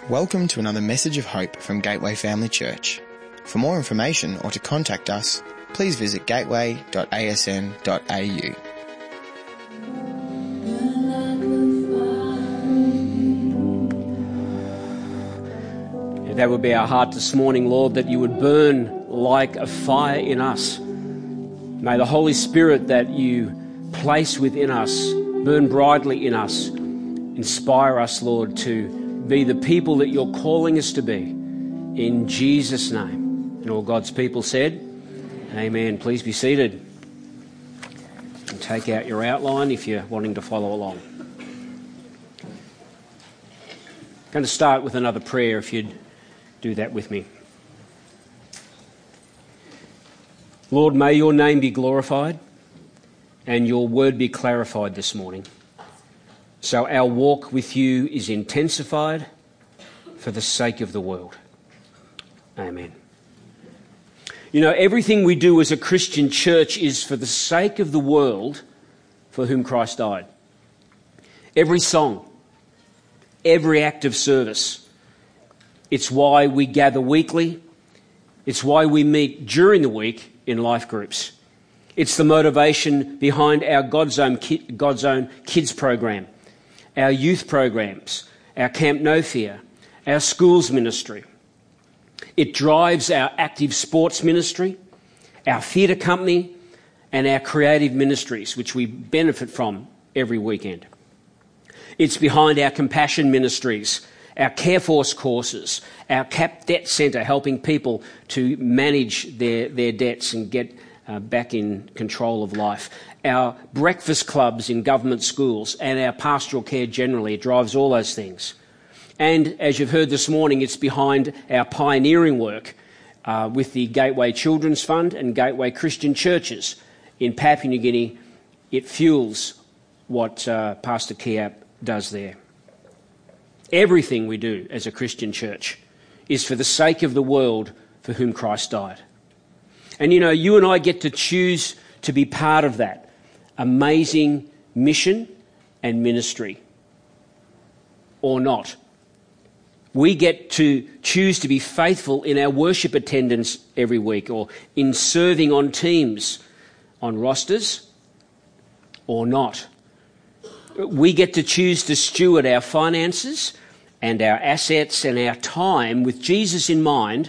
Welcome to another message of hope from Gateway Family Church. For more information or to contact us, please visit gateway.asn.au. That would be our heart this morning, Lord, that you would burn like a fire in us. May the Holy Spirit that you place within us burn brightly in us. Inspire us, Lord, to be the people that you're calling us to be. In Jesus' name. And all God's people said, Amen. Please be seated. And take out your outline if you're wanting to follow along. I'm going to start with another prayer if you'd do that with me. Lord, may your name be glorified and your word be clarified this morning, so our walk with you is intensified for the sake of the world. Amen. You know, everything we do as a Christian church is for the sake of the world for whom Christ died. Every song, every act of service. It's why we gather weekly. It's why we meet during the week in life groups. It's the motivation behind our God's Own Kids program, our youth programs, our Camp No Fear, our schools ministry. It drives our active sports ministry, our theatre company, and our creative ministries, which we benefit from every weekend. It's behind our compassion ministries, our Careforce courses, our CAP Debt Centre, helping people to manage their debts and get back in control of life, our breakfast clubs in government schools, and our pastoral care generally. It drives all those things. And as you've heard this morning, it's behind our pioneering work with the Gateway Children's Fund and Gateway Christian Churches in Papua New Guinea. It fuels what Pastor Kiap does there. Everything we do as a Christian church is for the sake of the world for whom Christ died. And you know, you and I get to choose to be part of that amazing mission and ministry, or not. We get to choose to be faithful in our worship attendance every week, or in serving on teams, on rosters, or not. We get to choose to steward our finances and our assets and our time with Jesus in mind,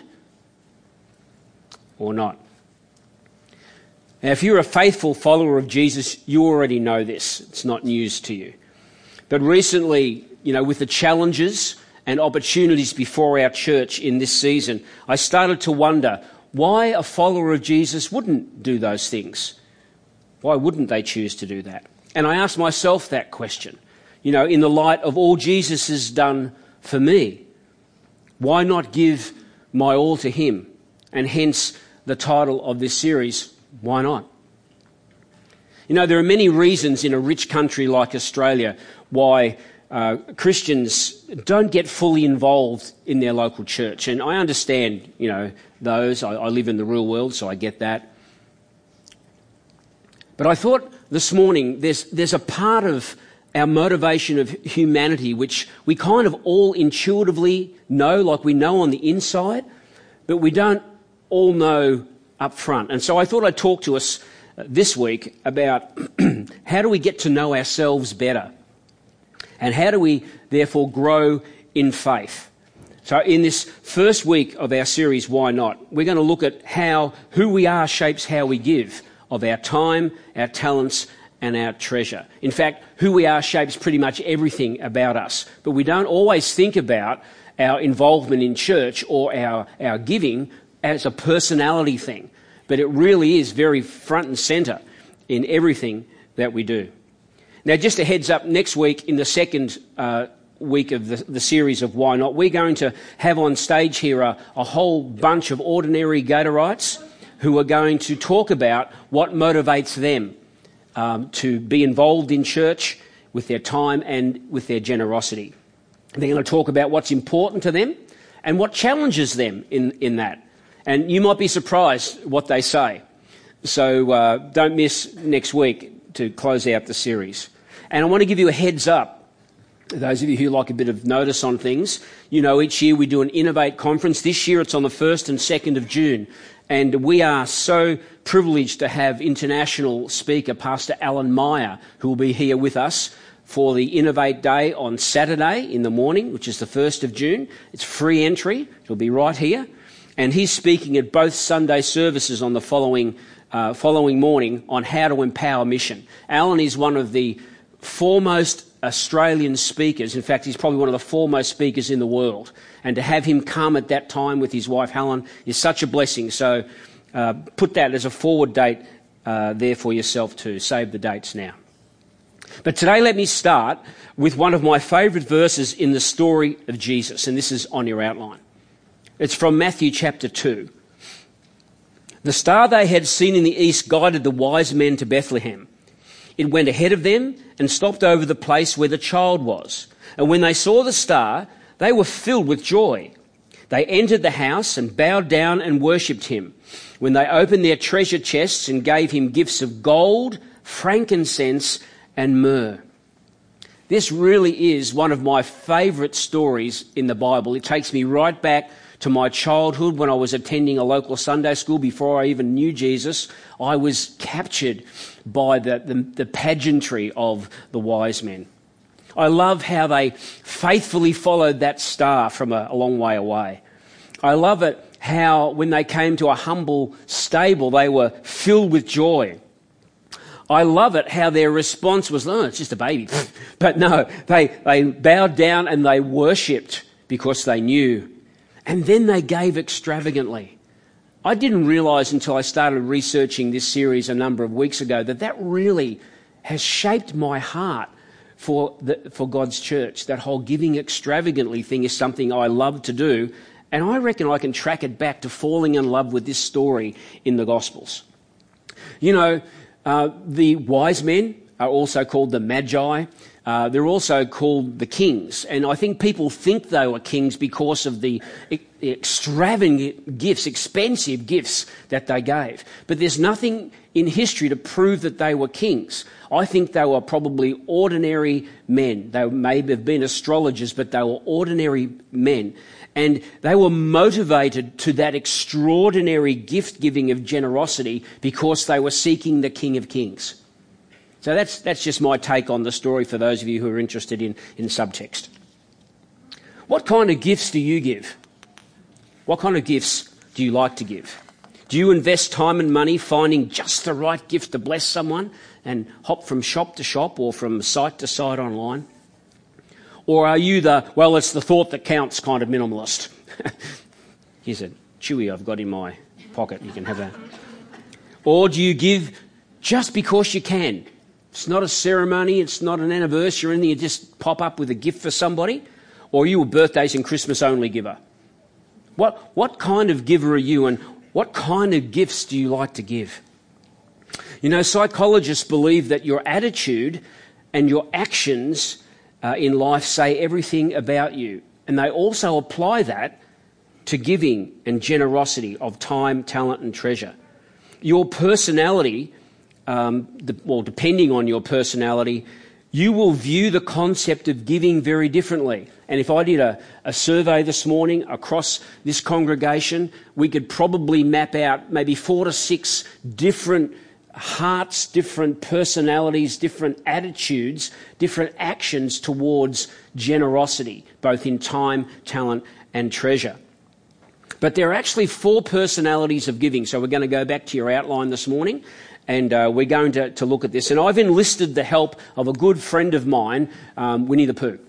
or not. Now, if you're a faithful follower of Jesus, you already know this. It's not news to you. But recently, you know, with the challenges and opportunities before our church in this season, I started to wonder why a follower of Jesus wouldn't do those things. Why wouldn't they choose to do that? And I asked myself that question. You know, in the light of all Jesus has done for me, why not give my all to him? And hence the title of this series, Why Not? You know, there are many reasons in a rich country like Australia why Christians don't get fully involved in their local church. And I understand, you know, those. I live in the real world, so I get that. But I thought this morning there's a part of our motivation of humanity which we kind of all intuitively know, like we know on the inside, but we don't all know up front. And so I thought I'd talk to us this week about how do we get to know ourselves better, and how do we therefore grow in faith. So in this first week of our series, Why Not?, we're going to look at how who we are shapes how we give of our time, our talents, and our treasure. In fact, who we are shapes pretty much everything about us. But we don't always think about our involvement in church or our giving as a personality thing. But it really is very front and centre in everything that we do. Now, just a heads up, next week in the second week of the series of Why Not, we're going to have on stage here a whole bunch of ordinary Gatorites who are going to talk about what motivates them to be involved in church with their time and with their generosity. They're going to talk about what's important to them and what challenges them in that. And you might be surprised what they say. So don't miss next week to close out the series. And I want to give you a heads up Those of you who like a bit of notice on things, you know each year we do an Innovate conference. This year it's on the 1st and 2nd of June. And we are so privileged to have international speaker, Pastor Alan Meyer, who will be here with us for the Innovate Day on Saturday in the morning, which is the 1st of June. It's free entry. It'll be right here. And he's speaking at both Sunday services on the following morning on how to empower mission. Alan is one of the foremost Australian speakers. In fact, he's probably one of the foremost speakers in the world. And to have him come at that time with his wife Helen is such a blessing. So put that as a forward date there for yourself too. Save the dates now. But today let me start with one of my favourite verses in the story of Jesus. And this is on your outline. It's from Matthew chapter 2. The star they had seen in the east guided the wise men to Bethlehem. It went ahead of them and stopped over the place where the child was. And when they saw the star, they were filled with joy. They entered the house and bowed down and worshipped him. When they opened their treasure chests and gave him gifts of gold, frankincense, and myrrh. This really is one of my favourite stories in the Bible. It takes me right back to my childhood when I was attending a local Sunday school before I even knew Jesus. I was captured by the pageantry of the wise men. I love how they faithfully followed that star from a long way away. I love it how when they came to a humble stable, they were filled with joy. I love it how their response was, oh, it's just a baby. But no, they bowed down and they worshipped because they knew. And then they gave extravagantly. I didn't realise until I started researching this series a number of weeks ago that really has shaped my heart for God's church. That whole giving extravagantly thing is something I love to do. And I reckon I can track it back to falling in love with this story in the Gospels. You know, the wise men are also called the Magi. They're also called the kings. And I think people think they were kings because of the extravagant gifts, expensive gifts that they gave. But there's nothing in history to prove that they were kings. I think they were probably ordinary men. They may have been astrologers, but they were ordinary men. And they were motivated to that extraordinary gift-giving of generosity because they were seeking the King of Kings. So that's just my take on the story for those of you who are interested in subtext. What kind of gifts do you give? What kind of gifts do you like to give? Do you invest time and money finding just the right gift to bless someone and hop from shop to shop or from site to site online? Or are you it's the thought that counts kind of minimalist? Here's a Chewy I've got in my pocket. You can have that. Or do you give just because you can? It's not a ceremony, it's not an anniversary or anything, you just pop up with a gift for somebody? Or are you a birthdays and Christmas only giver? What kind of giver are you, and what kind of gifts do you like to give? You know, psychologists believe that your attitude and your actions in life say everything about you. And they also apply that to giving and generosity of time, talent and treasure. Your personality, depending on your personality, you will view the concept of giving very differently. And if I did a survey this morning across this congregation, we could probably map out maybe 4 to 6 different hearts, different personalities, different attitudes, different actions towards generosity, both in time, talent and treasure. But there are actually 4 personalities of giving. So we're going to go back to your outline this morning. And we're going to look at this. And I've enlisted the help of a good friend of mine, Winnie the Pooh.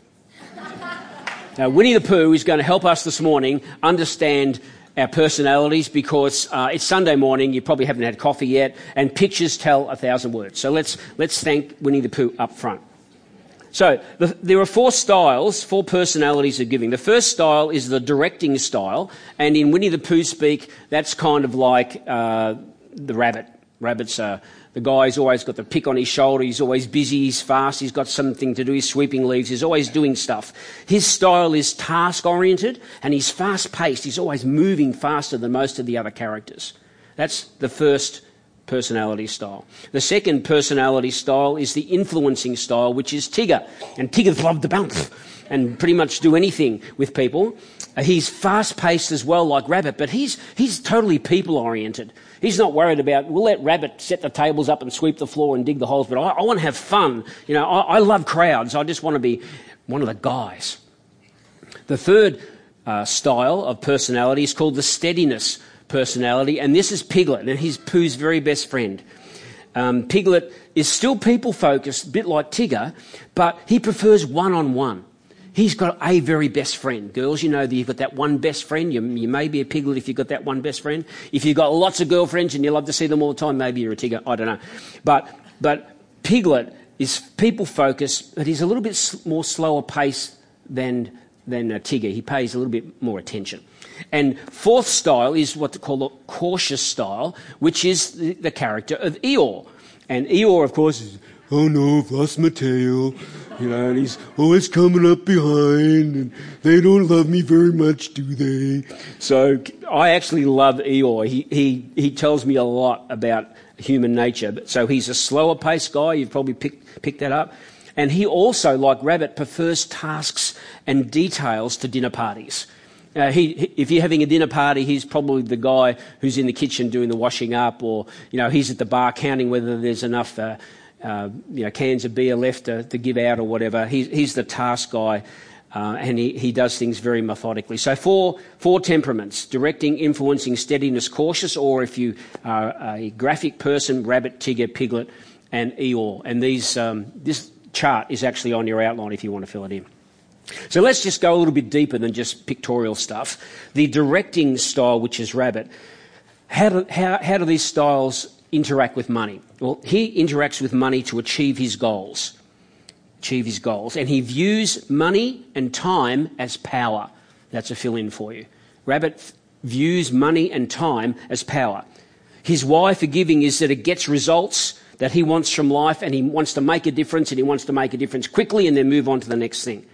Now, Winnie the Pooh is going to help us this morning understand our personalities because it's Sunday morning, you probably haven't had coffee yet, and pictures tell 1,000 words. So let's thank Winnie the Pooh up front. So there are 4 styles, 4 personalities of giving. The first style is the directing style, and in Winnie the Pooh speak, that's kind of like the rabbit. Rabbit's the guy's always got the pick on his shoulder, he's always busy, he's fast, he's got something to do, he's sweeping leaves, he's always doing stuff. His style is task-oriented and he's fast-paced, he's always moving faster than most of the other characters. That's the first personality style. The second personality style is the influencing style, which is Tigger. And Tiggers love to bounce and pretty much do anything with people. He's fast-paced as well, like Rabbit, but he's totally people-oriented. He's not worried about, we'll let Rabbit set the tables up and sweep the floor and dig the holes, but I want to have fun. You know, I love crowds. I just want to be one of the guys. The third style of personality is called the steadiness personality, and this is Piglet, and he's Pooh's very best friend. Piglet is still people-focused, a bit like Tigger, but he prefers one-on-one. He's got a very best friend. Girls, you know that you've got that one best friend. You may be a Piglet if you've got that one best friend. If you've got lots of girlfriends and you love to see them all the time, maybe you're a Tigger. I don't know. But Piglet is people-focused, but he's a little bit more slower pace than a Tigger. He pays a little bit more attention. And fourth style is what they call the cautious style, which is the character of Eeyore. And Eeyore, of course, is, oh no, I've lost my tail. You know, and he's always coming up behind, and they don't love me very much, do they? So I actually love Eeyore. He tells me a lot about human nature. So he's a slower paced guy. You've probably picked that up. And he also, like Rabbit, prefers tasks and details to dinner parties. If you're having a dinner party, he's probably the guy who's in the kitchen doing the washing up, or he's at the bar counting whether there's enough cans of beer left to give out or whatever. He's the task guy, and he does things very methodically. So four temperaments: directing, influencing, steadiness, cautious, or if you are a graphic person, Rabbit, Tigger, Piglet, and Eeyore. And this chart is actually on your outline if you want to fill it in. So let's just go a little bit deeper than just pictorial stuff. The directing style, which is Rabbit, how do these styles interact with money? Well, he interacts with money to achieve his goals. And he views money and time as power. That's a fill-in for you. Rabbit views money and time as power. His why for giving is that it gets results that he wants from life, and he wants to make a difference, and he wants to make a difference quickly and then move on to the next thing.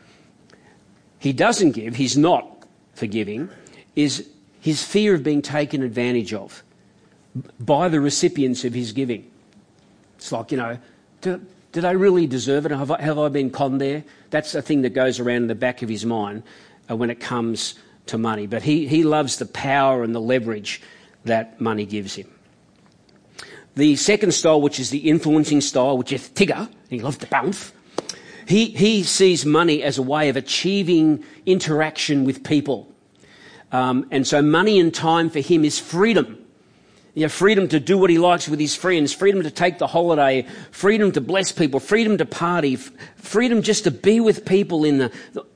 He doesn't give, he's not forgiving, is his fear of being taken advantage of by the recipients of his giving. It's like, did I really deserve it? Have I been conned there? That's a thing that goes around in the back of his mind when it comes to money. But he loves the power and the leverage that money gives him. The second style, which is the influencing style, which is Tigger, he loves to bounce. He sees money as a way of achieving interaction with people. And so money and time for him is freedom. Freedom to do what he likes with his friends, freedom to take the holiday, freedom to bless people, freedom to party, freedom just to be with people in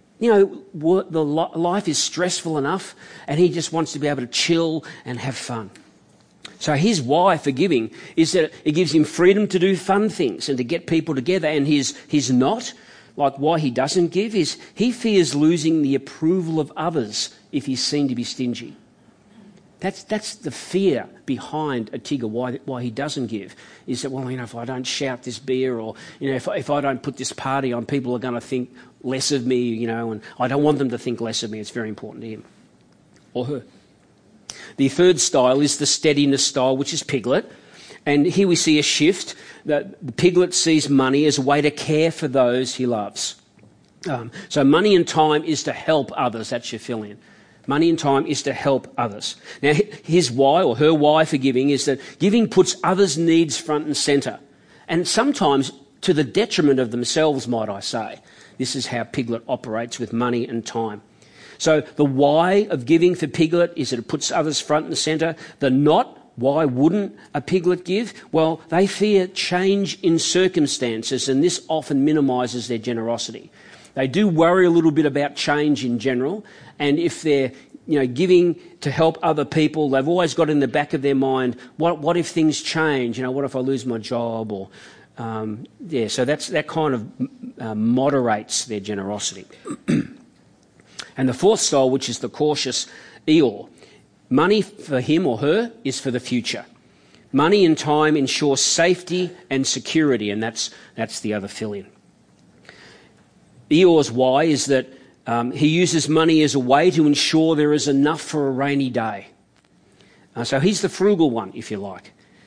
life is stressful enough, and he just wants to be able to chill and have fun. So his why for giving is that it gives him freedom to do fun things and to get people together. And his not, like why he doesn't give, is he fears losing the approval of others if he's seen to be stingy. That's the fear behind a Tigger, why he doesn't give, is that, if I don't shout this beer, or, if I don't put this party on, people are going to think less of me, and I don't want them to think less of me. It's very important to him or her. The third style is the steadiness style, which is Piglet. And here we see a shift that the Piglet sees money as a way to care for those he loves. So money and time is to help others. That's your fill-in. Money and time is to help others. Now, his why or her why for giving is that giving puts others' needs front and centre. And sometimes to the detriment of themselves, might I say. This is how Piglet operates with money and time. So the why of giving for Piglet is that it puts others front and centre. The not, why wouldn't a Piglet give? Well, they fear change in circumstances, and this often minimises their generosity. They do worry a little bit about change in general, and if they're giving to help other people, they've always got in the back of their mind, what if things change? What if I lose my job? Or so that kind of moderates their generosity. And the fourth style, which is the cautious Eeyore, money for him or her is for the future. Money and time ensure safety and security, and that's the other fill-in. Eeyore's why is that he uses money as a way to ensure there is enough for a rainy day. So he's the frugal one, if you like.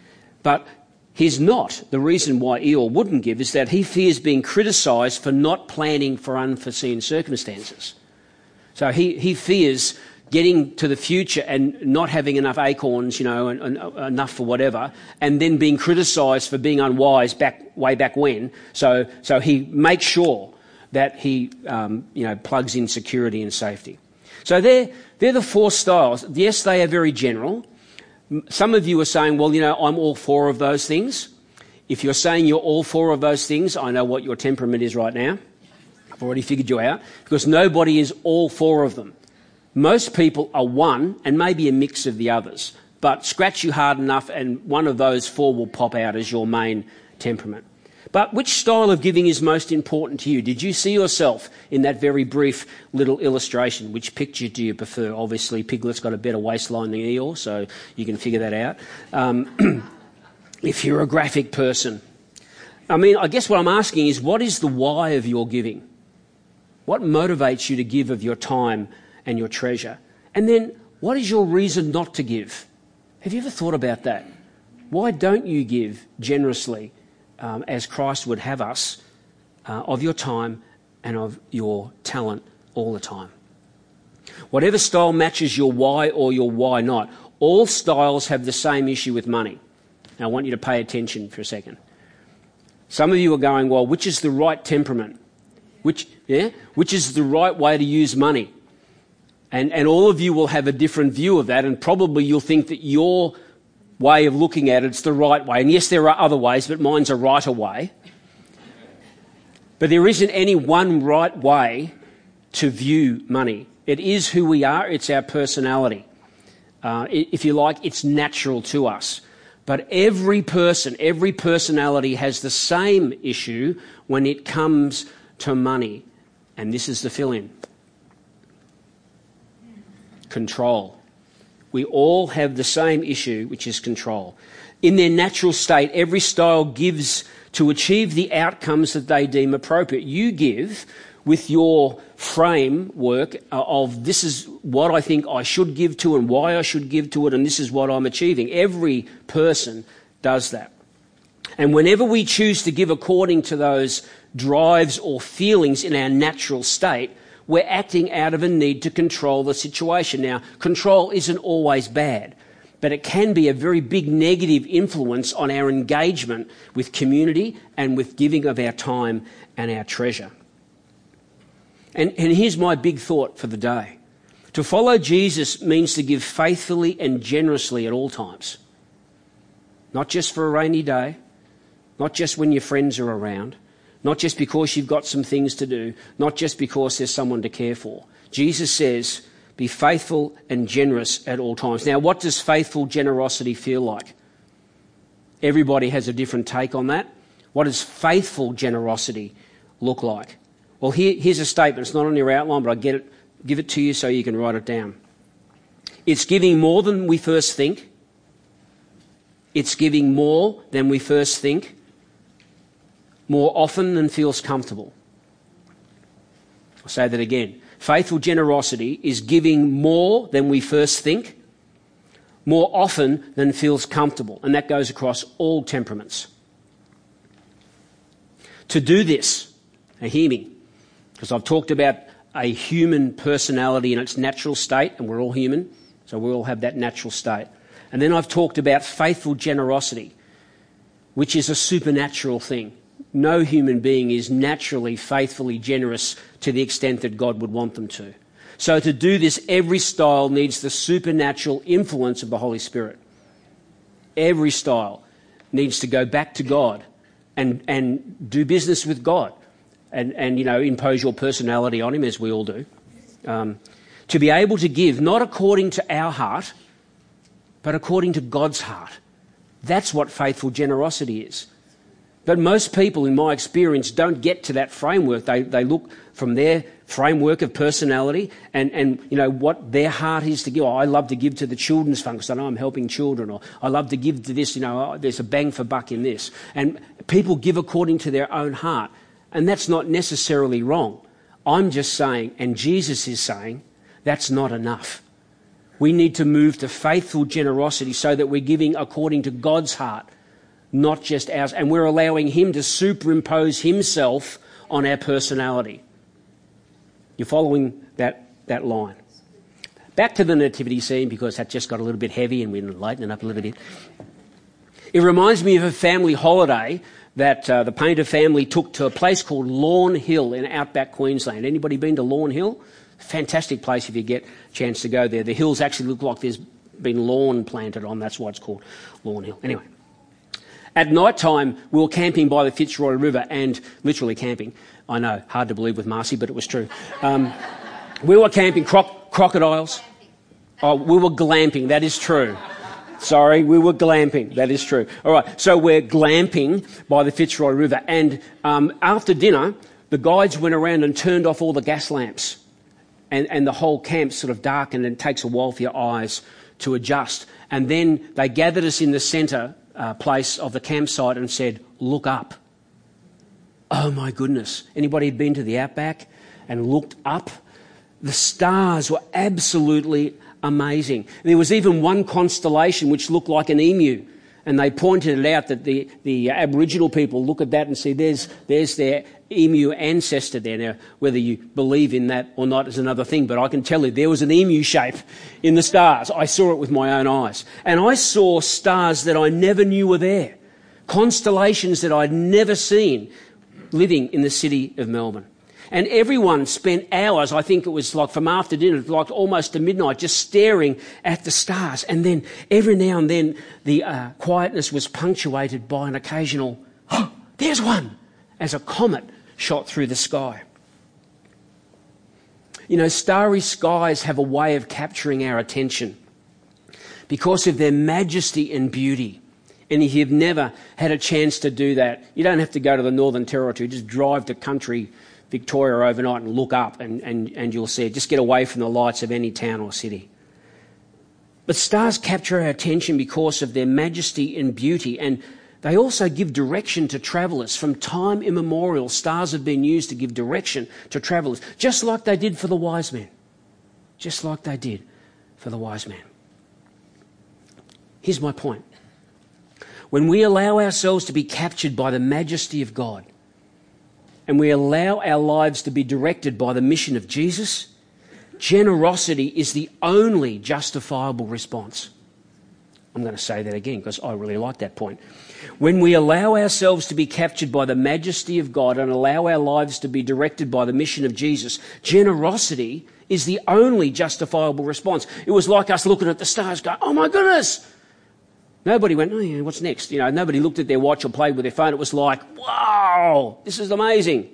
But he's not. The reason why Eeyore wouldn't give is that he fears being criticised for not planning for unforeseen circumstances. So he fears getting to the future and not having enough acorns, and enough for whatever, and then being criticised for being unwise way back when. So he makes sure that he plugs in security and safety. So they're the four styles. Yes, they are very general. Some of you are saying, well, I'm all four of those things. If you're saying you're all four of those things, I know what your temperament is right now. I've already figured you out, because nobody is all four of them. Most people are one and maybe a mix of the others, but scratch you hard enough and one of those four will pop out as your main temperament. But which style of giving is most important to you? Did you see yourself in that very brief little illustration? Which picture do you prefer? Obviously, Piglet's got a better waistline than Eeyore, so you can figure that out. If you're a graphic person. I guess what I'm asking is, what is the why of your giving? What motivates you to give of your time and your treasure? And then, what is your reason not to give? Have you ever thought about that? Why don't you give generously, as Christ would have us, of your time and of your talent all the time? Whatever style matches your why or your why not, all styles have the same issue with money. Now, I want you to pay attention for a second. Some of you are going, well, which is the right temperament? Which is the right way to use money? And all of you will have a different view of that, and probably you'll think that your way of looking at it's the right way. And yes, there are other ways, but mine's a righter way. But there isn't any one right way to view money. It is who we are. It's our personality. If you like, it's natural to us. But every personality has the same issue when it comes to money. And this is the fill-in. Control. We all have the same issue, which is control. In their natural state, every style gives to achieve the outcomes that they deem appropriate. You give with your framework of this is what I think I should give to and why I should give to it, and this is what I'm achieving. Every person does that. And whenever we choose to give according to those drives or feelings in our natural state, we're acting out of a need to control the situation. Now, control isn't always bad, but it can be a very big negative influence on our engagement with community and with giving of our time and our treasure. And here's my big thought for the day. To follow Jesus means to give faithfully and generously at all times. Not just for a rainy day, not just when your friends are around, not just because you've got some things to do, not just because there's someone to care for. Jesus says, be faithful and generous at all times. Now, what does faithful generosity feel like? Everybody has a different take on that. What does faithful generosity look like? Well, here's a statement. It's not on your outline, but I give it to you so you can write it down. It's giving more than we first think. It's giving more than we first think. More often than feels comfortable. I'll say that again. Faithful generosity is giving more than we first think, more often than feels comfortable, and that goes across all temperaments. To do this, now hear me, because I've talked about a human personality in its natural state, and we're all human, so we all have that natural state. And then I've talked about faithful generosity, which is a supernatural thing. No human being is naturally, faithfully generous to the extent that God would want them to. So to do this, every style needs the supernatural influence of the Holy Spirit. Every style needs to go back to God and do business with God and impose your personality on him, as we all do. To be able to give, not according to our heart, but according to God's heart. That's what faithful generosity is. But most people, in my experience, don't get to that framework. They look from their framework of personality and what their heart is to give. Oh, I love to give to the children's fund because I know I'm helping children. Or I love to give to this, there's a bang for buck in this. And people give according to their own heart. And that's not necessarily wrong. I'm just saying, and Jesus is saying, that's not enough. We need to move to faithful generosity so that we're giving according to God's heart, not just ours. And we're allowing him to superimpose himself on our personality. You're following that line. Back to the nativity scene, because that just got a little bit heavy and we're lightening up a little bit. It reminds me of a family holiday that the Painter family took to a place called Lawn Hill in outback Queensland. Anybody been to Lawn Hill? Fantastic place if you get a chance to go there. The hills actually look like there's been lawn planted on. That's why it's called Lawn Hill. Anyway, at night time, we were camping by the Fitzroy River, and literally camping. I know, hard to believe with Marcy, but it was true. We were camping crocodiles. Oh, we were glamping. That is true. Sorry, we were glamping. That is true. All right, so we're glamping by the Fitzroy River, and after dinner, the guides went around and turned off all the gas lamps, and the whole camp's sort of darkened, and it takes a while for your eyes to adjust. And then they gathered us in the centre place of the campsite and said, "Look up." Oh my goodness. Anybody been to the outback and looked up? The stars were absolutely amazing. There was even one constellation which looked like an emu, and they pointed it out that the Aboriginal people look at that and see there's their emu ancestor there. Now, whether you believe in that or not is another thing, but I can tell you there was an emu shape in the stars. I saw it with my own eyes. And I saw stars that I never knew were there, constellations that I'd never seen living in the city of Melbourne. And everyone spent hours, I think it was like from after dinner, like almost to midnight, just staring at the stars. And then every now and then the quietness was punctuated by an occasional, "Oh, there's one," as a comet shot through the sky. You know, starry skies have a way of capturing our attention because of their majesty and beauty. And if you've never had a chance to do that, you don't have to go to the Northern Territory. Just drive to country Victoria overnight and look up and you'll see it. Just get away from the lights of any town or city. But stars capture our attention because of their majesty and beauty, and they also give direction to travellers. From time immemorial, stars have been used to give direction to travellers, just like they did for the wise men. Just like they did for the wise men. Here's my point. When we allow ourselves to be captured by the majesty of God, and we allow our lives to be directed by the mission of Jesus, generosity is the only justifiable response. I'm going to say that again because I really like that point. When we allow ourselves to be captured by the majesty of God and allow our lives to be directed by the mission of Jesus, generosity is the only justifiable response. It was like us looking at the stars going, "Oh my goodness!" Nobody went, "Oh yeah, what's next?" You know, nobody looked at their watch or played with their phone. It was like, "Wow, this is amazing."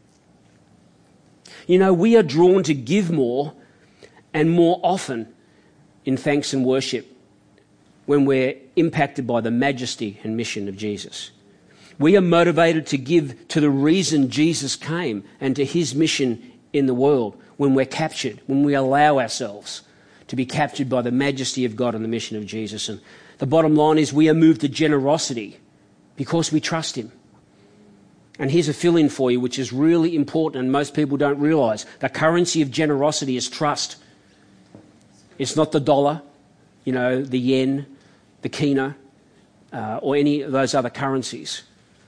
You know, we are drawn to give more and more often in thanks and worship when we're impacted by the majesty and mission of Jesus. We are motivated to give to the reason Jesus came and to his mission in the world when we're captured, when we allow ourselves to be captured by the majesty of God and the mission of Jesus. And the bottom line is we are moved to generosity because we trust him. And here's a fill-in for you, which is really important and most people don't realise. The currency of generosity is trust. It's not the dollar, you know, the yen, the kina, or any of those other currencies.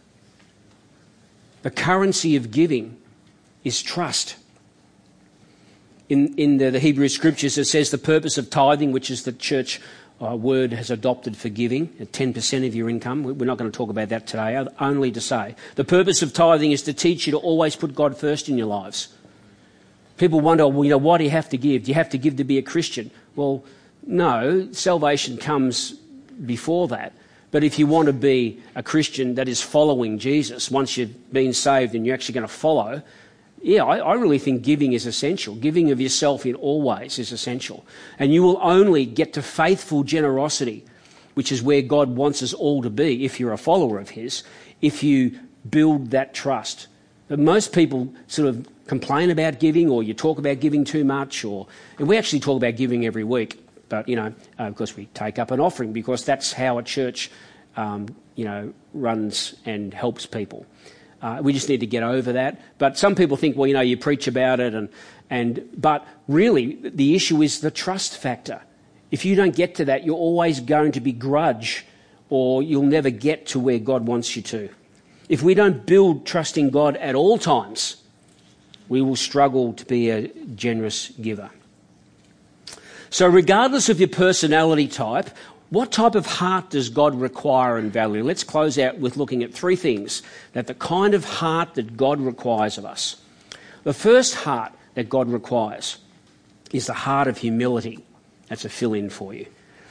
The currency of giving is trust. In the Hebrew Scriptures, it says the purpose of tithing, which is the church word has adopted for giving, at 10% of your income. We're not going to talk about that today, only to say the purpose of tithing is to teach you to always put God first in your lives. People wonder, well, you know, why do you have to give? Do you have to give to be a Christian? Well, no, salvation comes before that. But if you want to be a Christian that is following Jesus, once you've been saved and you're actually going to follow, yeah, I really think giving is essential. Giving of yourself in all ways is essential. And you will only get to faithful generosity, which is where God wants us all to be if you're a follower of his, if you build that trust. But most people sort of complain about giving, or you talk about giving too much, and we actually talk about giving every week. But, you know, of course we take up an offering because that's how a church, runs and helps people. We just need to get over that. But some people think, well, you know, you preach about it, but really the issue is the trust factor. If you don't get to that, you're always going to begrudge or you'll never get to where God wants you to. If we don't build trusting God at all times, we will struggle to be a generous giver. So regardless of your personality type, what type of heart does God require and value? Let's close out with looking at three things, that the kind of heart that God requires of us. The first heart that God requires is the heart of humility. That's a fill-in for you.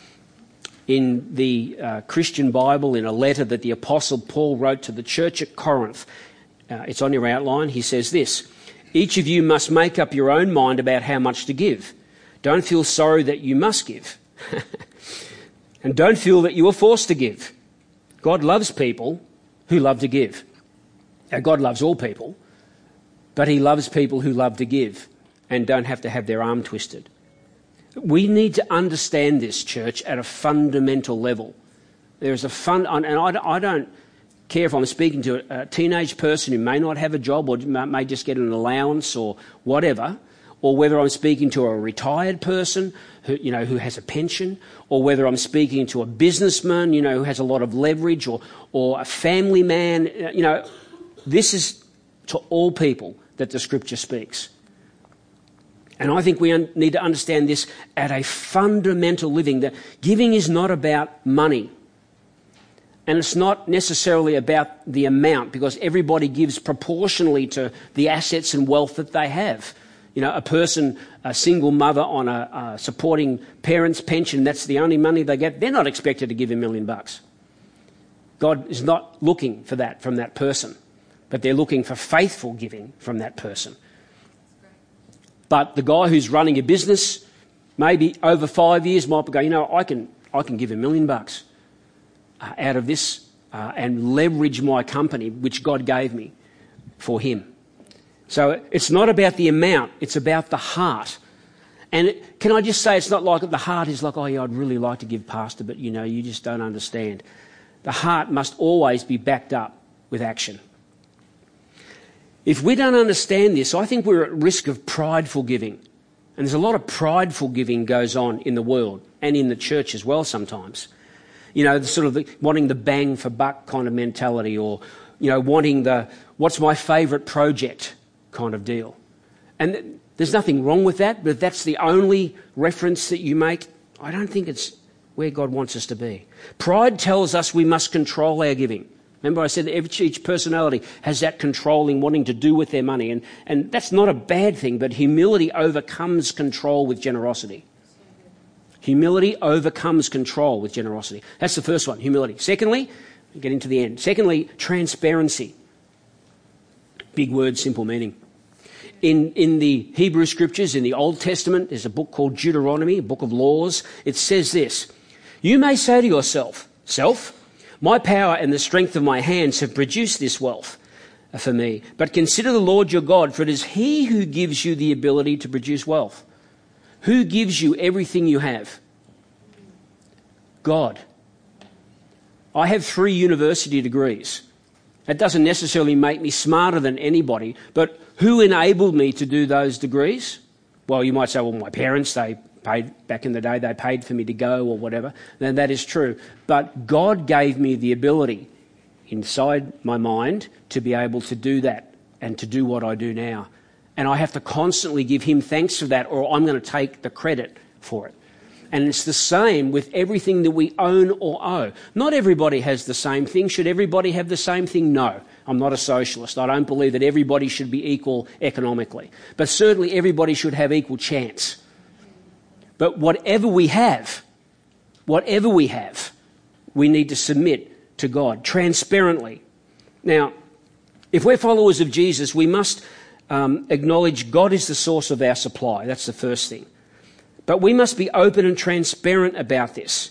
In the Christian Bible, in a letter that the Apostle Paul wrote to the church at Corinth, it's on your outline, he says this: each of you must make up your own mind about how much to give. Don't feel sorry that you must give. And don't feel that you are forced to give. God loves people who love to give. Now, God loves all people, but he loves people who love to give and don't have to have their arm twisted. We need to understand this, church, at a fundamental level. There's and I don't care if I'm speaking to a teenage person who may not have a job or may just get an allowance or whatever, or whether I'm speaking to a retired person who has a pension, or whether I'm speaking to a businessman, who has a lot of leverage, or a family man. This is to all people that the Scripture speaks. And I think we need to understand this at a fundamental living, that giving is not about money. And it's not necessarily about the amount, because everybody gives proportionally to the assets and wealth that they have. A single mother on a supporting parent's pension, that's the only money they get. They're not expected to give $1 million. God is not looking for that from that person, but they're looking for faithful giving from that person. But the guy who's running a business, maybe over 5 years, might be going, I can give $1 million out of this and leverage my company, which God gave me, for him. So it's not about the amount, it's about the heart. And can I just say, it's not like the heart is like, I'd really like to give, Pastor, but you just don't understand. The heart must always be backed up with action. If we don't understand this, I think we're at risk of prideful giving. And there's a lot of prideful giving goes on in the world and in the church as well sometimes. Wanting the bang for buck kind of mentality, or, wanting the what's my favourite project kind of deal. And there's nothing wrong with that, but if that's the only reference that you make, I don't think it's where God wants us to be. Pride tells us we must control our giving. Remember I said that each personality has that controlling, wanting to do with their money. And that's not a bad thing, but humility overcomes control with generosity. Humility overcomes control with generosity. That's the first one, humility. Secondly, getting to the end. Secondly, transparency. Big word, simple meaning. In the Hebrew Scriptures, in the Old Testament, there's a book called Deuteronomy, a book of laws. It says this: you may say to yourself, self, my power and the strength of my hands have produced this wealth for me. But consider the Lord your God, for it is he who gives you the ability to produce wealth. Who gives you everything you have? God. I have 3 university degrees. That doesn't necessarily make me smarter than anybody, but who enabled me to do those degrees? Well, you might say, well, my parents, they paid back in the day, they paid for me to go or whatever. Then that is true. But God gave me the ability inside my mind to be able to do that and to do what I do now. And I have to constantly give him thanks for that, or I'm going to take the credit for it. And it's the same with everything that we own or owe. Not everybody has the same thing. Should everybody have the same thing? No. I'm not a socialist. I don't believe that everybody should be equal economically. But certainly everybody should have equal chance. But whatever we have, we need to submit to God transparently. Now, if we're followers of Jesus, we must acknowledge God is the source of our supply. That's the first thing. But we must be open and transparent about this,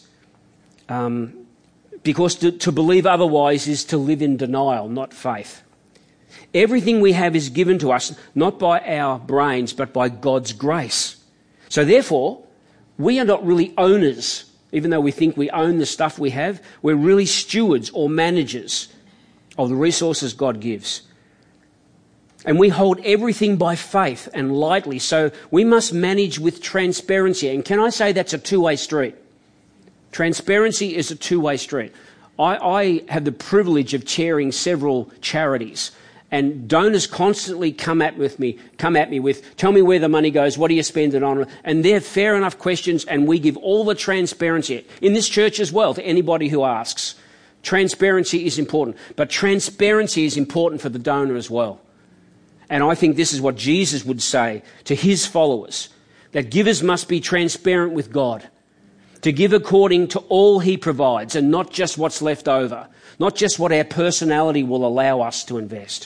because to believe otherwise is to live in denial, not faith. Everything we have is given to us, not by our brains, but by God's grace. So therefore, we are not really owners, even though we think we own the stuff we have. We're really stewards or managers of the resources God gives. And we hold everything by faith and lightly, so we must manage with transparency. And can I say that's a two-way street? Transparency is a two-way street. I have the privilege of chairing several charities, and donors constantly come at me with, tell me where the money goes, what do you spend it on? And they're fair enough questions, and we give all the transparency in this church as well to anybody who asks. Transparency is important, but transparency is important for the donor as well. And I think this is what Jesus would say to his followers, that givers must be transparent with God, to give according to all he provides and not just what's left over, not just what our personality will allow us to invest.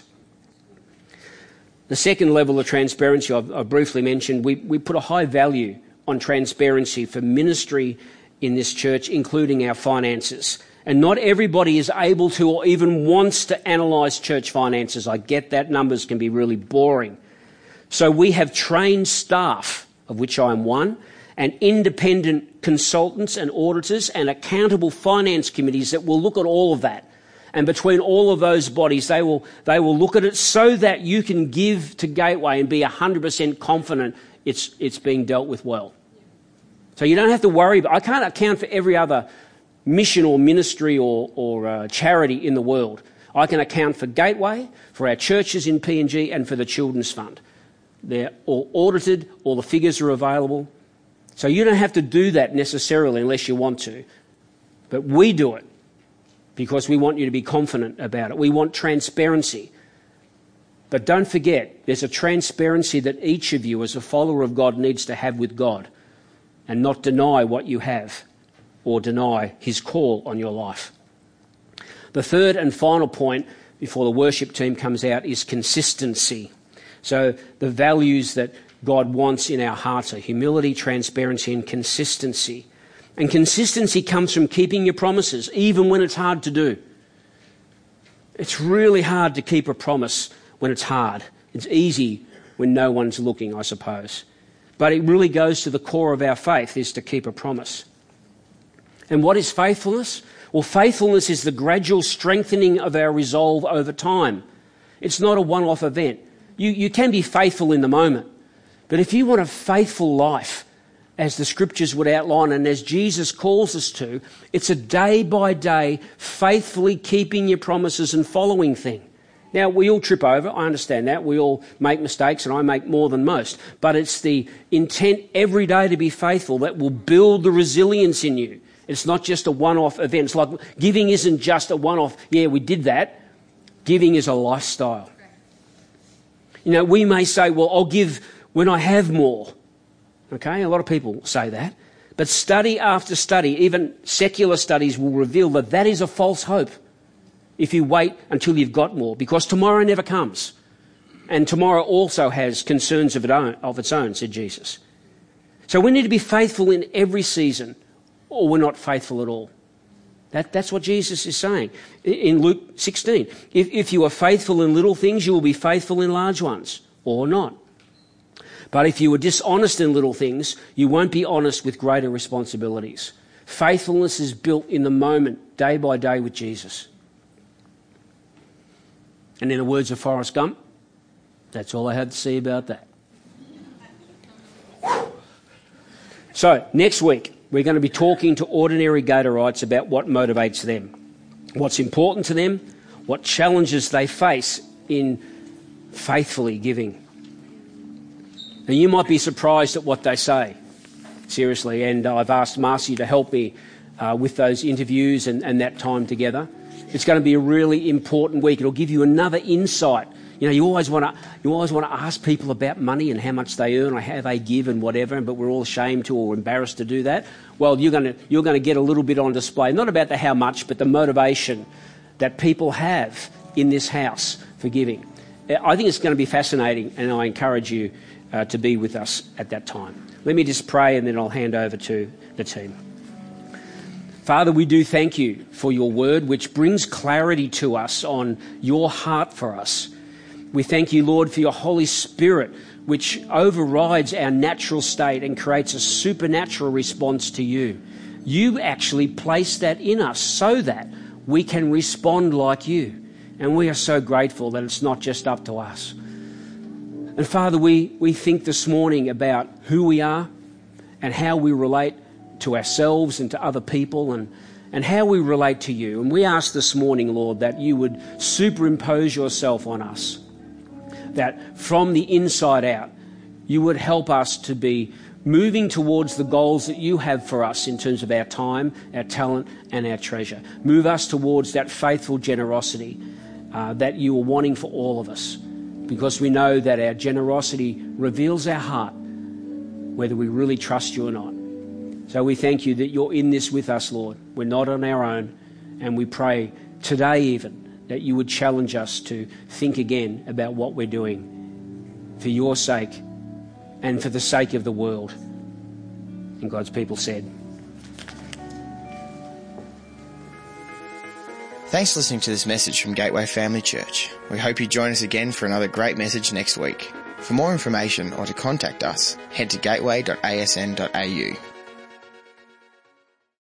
The second level of transparency I've briefly mentioned, we put a high value on transparency for ministry in this church, including our finances. And not everybody is able to or even wants to analyse church finances. I get that numbers can be really boring. So we have trained staff, of which I am one, and independent consultants and auditors and accountable finance committees that will look at all of that. And between all of those bodies, they will look at it so that you can give to Gateway and be 100% confident it's being dealt with well. So you don't have to worry. I can't account for every other mission or ministry or charity in the world. I can account for Gateway, for our churches in PNG, and for the Children's Fund. They're all audited, all the figures are available. So you don't have to do that necessarily unless you want to. But we do it because we want you to be confident about it. We want transparency. But don't forget, there's a transparency that each of you as a follower of God needs to have with God, and not deny what you have or deny his call on your life. The third and final point before the worship team comes out is consistency. So the values that God wants in our hearts are humility, transparency, and consistency. And consistency comes from keeping your promises, even when it's hard to do. It's really hard to keep a promise when it's hard. It's easy when no one's looking, I suppose. But it really goes to the core of our faith, is to keep a promise. And what is faithfulness? Well, faithfulness is the gradual strengthening of our resolve over time. It's not a one-off event. You can be faithful in the moment, but if you want a faithful life, as the scriptures would outline and as Jesus calls us to, it's a day-by-day, faithfully keeping your promises and following thing. Now, we all trip over, I understand that. We all make mistakes, and I make more than most. But it's the intent every day to be faithful that will build the resilience in you. It's not just a one-off event. It's like giving isn't just a one-off, yeah, we did that. Giving is a lifestyle. You know, we may say, well, I'll give when I have more. Okay, a lot of people say that. But study after study, even secular studies, will reveal that that is a false hope if you wait until you've got more, because tomorrow never comes. And tomorrow also has concerns of its own, said Jesus. So we need to be faithful in every season, or we're not faithful at all. That's what Jesus is saying in Luke 16. If you are faithful in little things, you will be faithful in large ones, or not. But if you are dishonest in little things, you won't be honest with greater responsibilities. Faithfulness is built in the moment, day by day with Jesus. And in the words of Forrest Gump, that's all I had to say about that. So, next week, we're going to be talking to ordinary Gatorites about what motivates them, what's important to them, what challenges they face in faithfully giving. Now, you might be surprised at what they say, seriously, and I've asked Marcy to help me with those interviews and that time together. It's going to be a really important week. It'll give you another insight. You know, you always want to ask people about money and how much they earn or how they give and whatever, but we're all ashamed to or embarrassed to do that. Well, you're going to get a little bit on display, not about the how much, but the motivation that people have in this house for giving. I think it's going to be fascinating, and I encourage you to be with us at that time. Let me just pray, and then I'll hand over to the team. Father, we do thank you for your word, which brings clarity to us on your heart for us. We thank you, Lord, for your Holy Spirit, which overrides our natural state and creates a supernatural response to you. You actually place that in us so that we can respond like you. And we are so grateful that it's not just up to us. And Father, we think this morning about who we are and how we relate to ourselves and to other people, and how we relate to you. And we ask this morning, Lord, that you would superimpose yourself on us, that from the inside out, you would help us to be moving towards the goals that you have for us in terms of our time, our talent, and our treasure. Move us towards that faithful generosity that you are wanting for all of us, because we know that our generosity reveals our heart, whether we really trust you or not. So we thank you that you're in this with us, Lord. We're not on our own, and we pray today even that you would challenge us to think again about what we're doing for your sake and for the sake of the world. And God's people said. Thanks for listening to this message from Gateway Family Church. We hope you join us again for another great message next week. For more information or to contact us, head to gateway.asn.au.